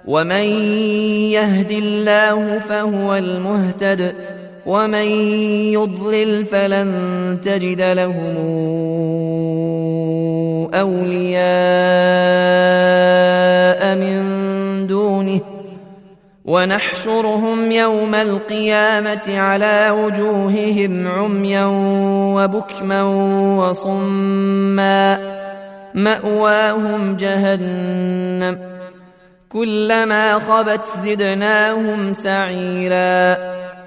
ومن يهد الله فهو المهتد ومن يضلل فلن تجد لهم أولياء من دونه ونحشرهم يوم القيامة على وجوههم عميا وبكما وصما مأواهم جهنم كلما خبت زدناهم سعيرا